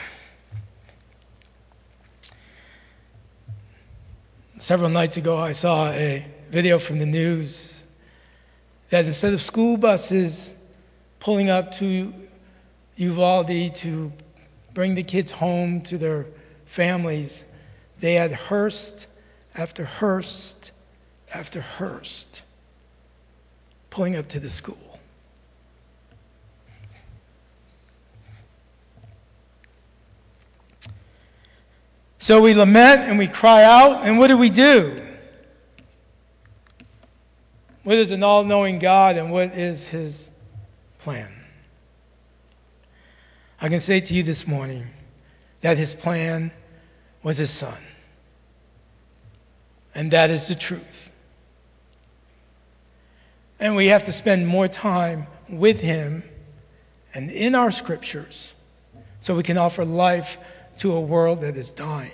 several nights ago, I saw a video from the news that instead of school buses pulling up to Uvalde to bring the kids home to their families, they had hearse after hearse after hearse pulling up to the school. So we lament and we cry out, and what do we do? What is an all-knowing God, and what is his plan? I can say to you this morning that his plan was his son. And that is the truth. And we have to spend more time with him and in our scriptures so we can offer life to a world that is dying.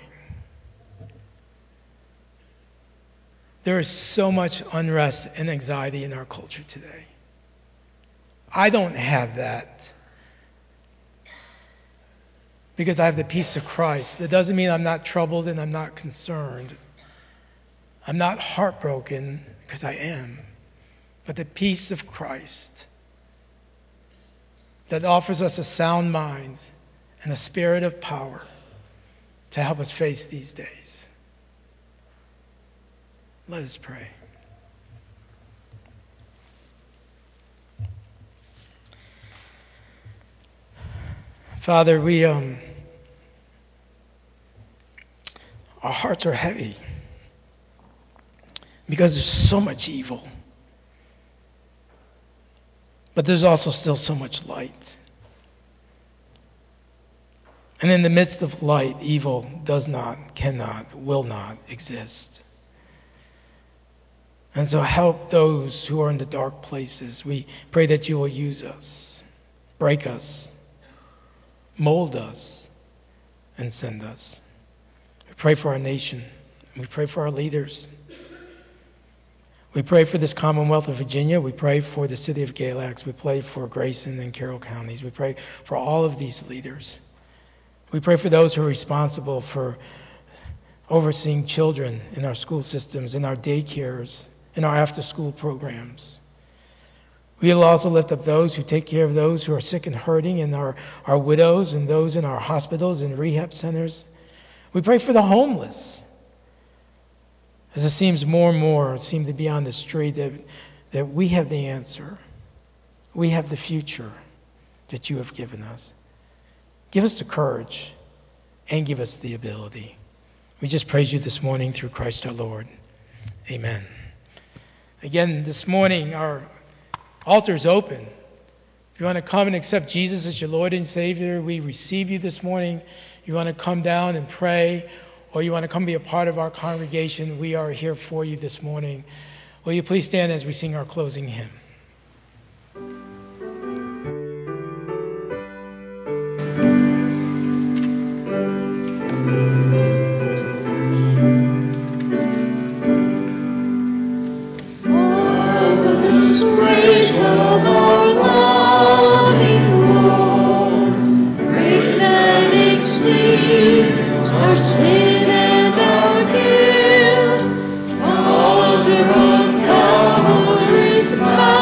There is so much unrest and anxiety in our culture today. I don't have that because I have the peace of Christ. That doesn't mean I'm not troubled and I'm not concerned. I'm not heartbroken, because I am. But the peace of Christ that offers us a sound mind and a spirit of power to help us face these days. Let us pray. Father, we um, our hearts are heavy because there's so much evil. But there's also still so much light. And in the midst of light, evil does not, cannot, will not exist. And so help those who are in the dark places. We pray that you will use us, break us, mold us, and send us. We pray for our nation. We pray for our leaders. We pray for this Commonwealth of Virginia. We pray for the city of Galax. We pray for Grayson and Carroll counties. We pray for all of these leaders. We pray for those who are responsible for overseeing children in our school systems, in our daycares, in our after-school programs. We will also lift up those who take care of those who are sick and hurting, and our, our widows and those in our hospitals and rehab centers. We pray for the homeless. As it seems more and more seem to be on the street, that, that we have the answer. We have the future that you have given us. Give us the courage and give us the ability. We just praise you this morning through Christ our Lord. Amen. Again, this morning our altar is open. If you want to come and accept Jesus as your Lord and Savior, we receive you this morning. You want to come down and pray, or you want to come be a part of our congregation, we are here for you this morning. Will you please stand as we sing our closing hymn? Calvary's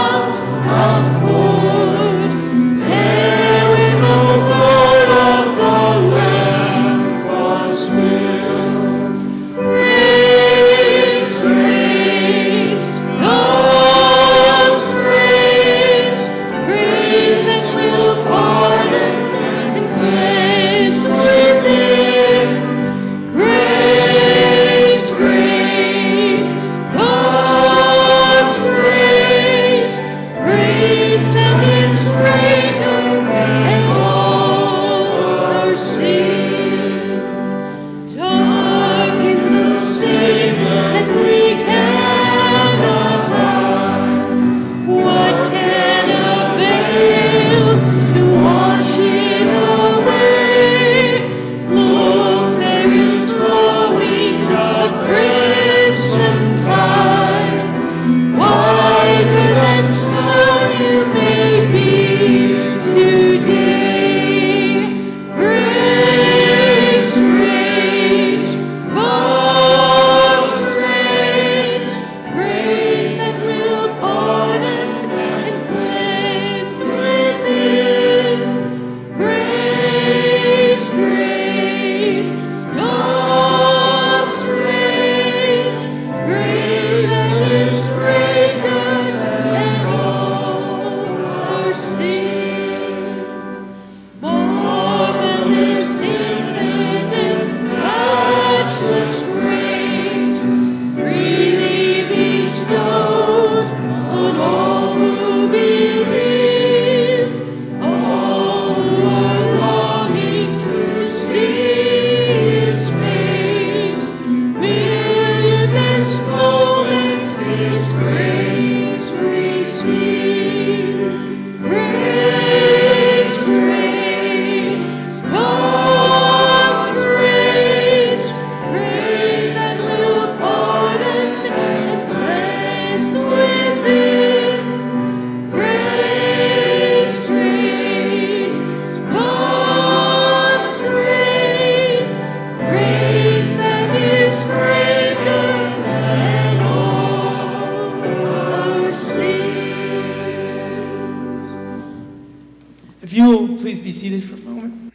If you will please be seated for a moment.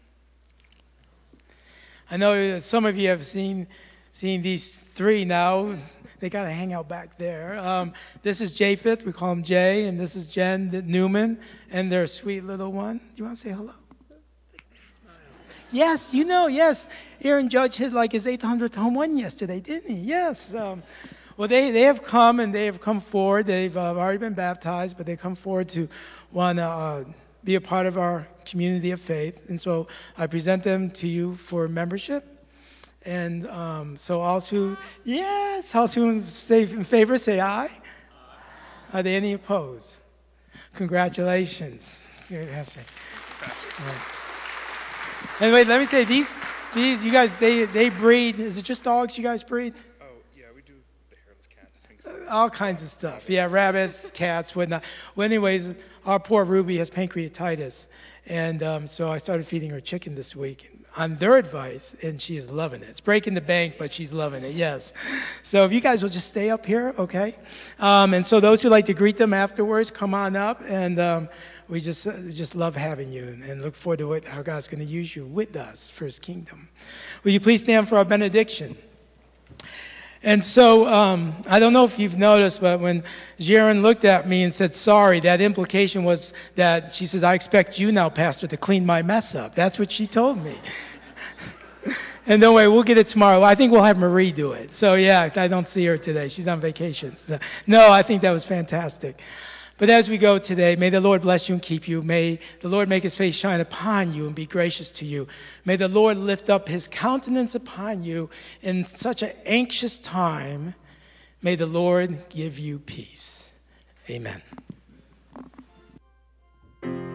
I know that some of you have seen seen these three now. They kind of hang out back there. Um, this is Japheth, we call him Jay, and this is Jen Newman, and their sweet little one. Do you want to say hello? Yes, you know, yes. Aaron Judge hit like his eight hundredth home run yesterday, didn't he? Yes. Um, well, they, they have come and they have come forward. They've uh, already been baptized, but they come forward to want to uh, be a part of our community of faith. And so I present them to you for membership. And um, so all who, yes, all who say in favor, say aye. Aye. Are there any opposed? Congratulations. Here, Pastor. Right. Anyway, let me say, these, these, you guys, they, they breed, is it just dogs you guys breed? Oh, yeah, we do the hairless cats. Uh, all kinds of stuff. Yeah, rabbits, cats, whatnot. Well, anyways, our poor Ruby has pancreatitis. And um, so I started feeding her chicken this week on their advice, and she is loving it. It's breaking the bank, but she's loving it, yes. So if you guys will just stay up here, okay? Um, and so those who like to greet them afterwards, come on up, and um, we just uh, just love having you and, and look forward to what, how God's going to use you with us for His kingdom. Will you please stand for our benediction? And so um, I don't know if you've noticed, but when Jaron looked at me and said, sorry, that implication was that she says, I expect you now, Pastor, to clean my mess up. That's what she told me. And don't worry, we'll get it tomorrow. I think we'll have Marie do it. So, yeah, I don't see her today. She's on vacation. So, no, I think that was fantastic. But as we go today, may the Lord bless you and keep you. May the Lord make His face shine upon you and be gracious to you. May the Lord lift up His countenance upon you in such an anxious time. May the Lord give you peace. Amen.